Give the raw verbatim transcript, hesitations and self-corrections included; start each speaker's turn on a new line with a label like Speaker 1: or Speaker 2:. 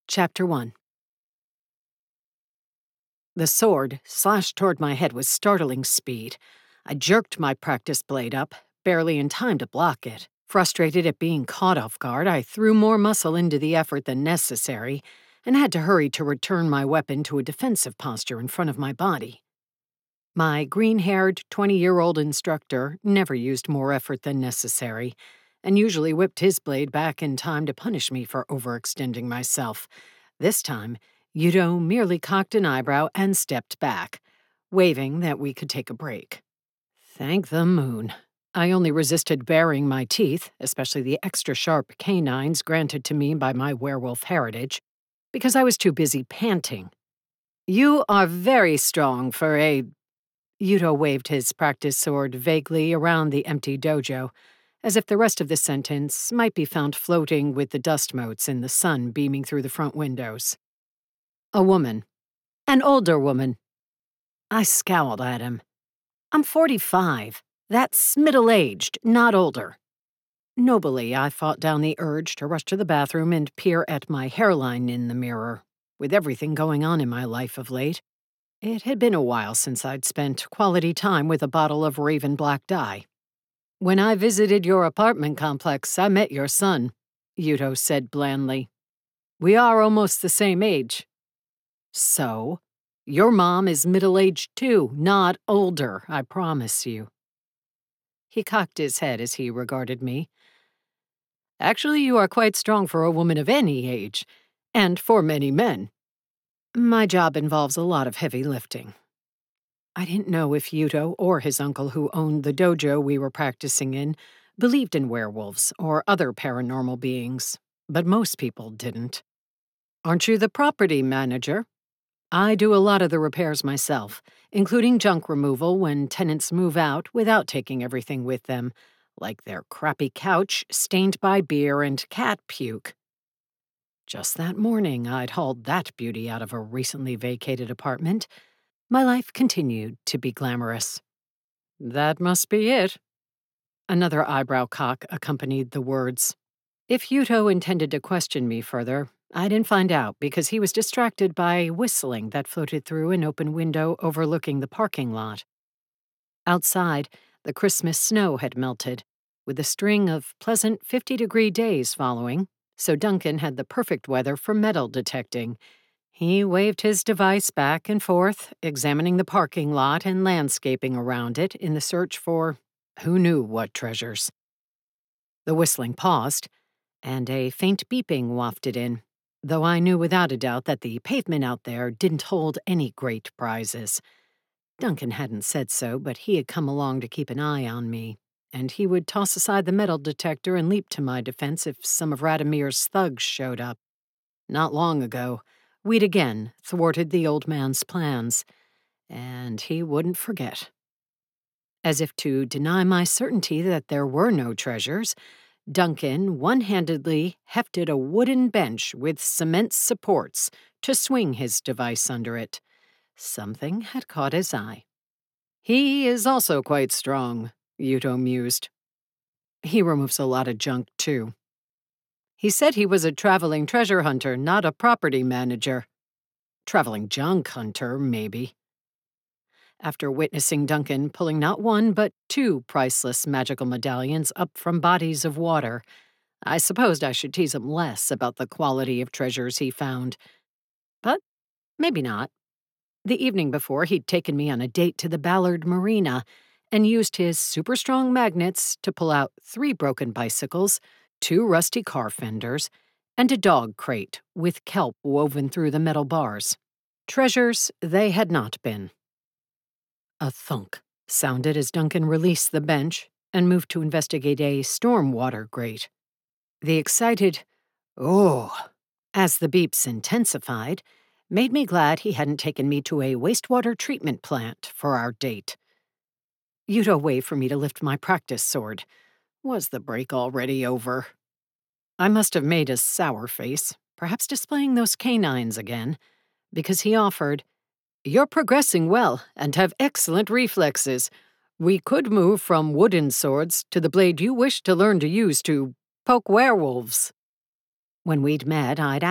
Speaker 1: Chapter one. The sword slashed toward my head with startling speed. I jerked my practice blade up, barely in time to block it. Frustrated at being caught off guard, I threw more muscle into the effort than necessary and had to hurry to return my weapon to a defensive posture in front of my body. My green-haired, twenty-year-old instructor never used more effort than necessary and usually whipped his blade back in time to punish me for overextending myself. This time, Yuto merely cocked an eyebrow and stepped back, waving that we could take a break. Thank the moon. I only resisted baring my teeth, especially the extra-sharp canines granted to me by my werewolf heritage, because I was too busy panting. You are very strong for a... Yuto waved his practice sword vaguely around the empty dojo, as if the rest of the sentence might be found floating with the dust motes in the sun beaming through the front windows. A woman. An older woman. I scowled at him. I'm forty-five. That's middle-aged, not older. Nobly, I fought down the urge to rush to the bathroom and peer at my hairline in the mirror. With everything going on in my life of late, it had been a while since I'd spent quality time with a bottle of Raven Black dye. When I visited your apartment complex, I met your son, Yuto said blandly. We are almost the same age. So, your mom is middle-aged too, not older, I promise you. He cocked his head as he regarded me. Actually, you are quite strong for a woman of any age, and for many men. My job involves a lot of heavy lifting. I didn't know if Yuto or his uncle who owned the dojo we were practicing in believed in werewolves or other paranormal beings, but most people didn't. Aren't you the property manager? I do a lot of the repairs myself, including junk removal when tenants move out without taking everything with them, like their crappy couch stained by beer and cat puke. Just that morning, I'd hauled that beauty out of a recently vacated apartment. My life continued to be glamorous. That must be it. Another eyebrow cock accompanied the words. If Yuto intended to question me further, I didn't find out because he was distracted by whistling that floated through an open window overlooking the parking lot. Outside, the Christmas snow had melted, with a string of pleasant fifty-degree days following, so Duncan had the perfect weather for metal detecting. He waved his device back and forth, examining the parking lot and landscaping around it in the search for who knew what treasures. The whistling paused, and a faint beeping wafted in, though I knew without a doubt that the pavement out there didn't hold any great prizes. Duncan hadn't said so, but he had come along to keep an eye on me, and he would toss aside the metal detector and leap to my defense if some of Radomir's thugs showed up. Not long ago, we'd again thwarted the old man's plans, and he wouldn't forget. As if to deny my certainty that there were no treasures, Duncan one-handedly hefted a wooden bench with cement supports to swing his device under it. Something had caught his eye. He is also quite strong, Yuto mused. He removes a lot of junk, too. He said he was a traveling treasure hunter, not a property manager. Traveling junk hunter, maybe. After witnessing Duncan pulling not one but two priceless magical medallions up from bodies of water, I supposed I should tease him less about the quality of treasures he found. But maybe not. The evening before, he'd taken me on a date to the Ballard Marina and used his super-strong magnets to pull out three broken bicycles, two rusty car fenders, and a dog crate with kelp woven through the metal bars. Treasures they had not been. A thunk sounded as Duncan released the bench and moved to investigate a stormwater grate. The excited, "Oh," as the beeps intensified, made me glad he hadn't taken me to a wastewater treatment plant for our date. Yuto waved for me to lift my practice sword. Was the break already over? I must have made a sour face, perhaps displaying those canines again, because he offered, You're progressing well and have excellent reflexes. We could move from wooden swords to the blade you wish to learn to use to poke werewolves. When we'd met, I'd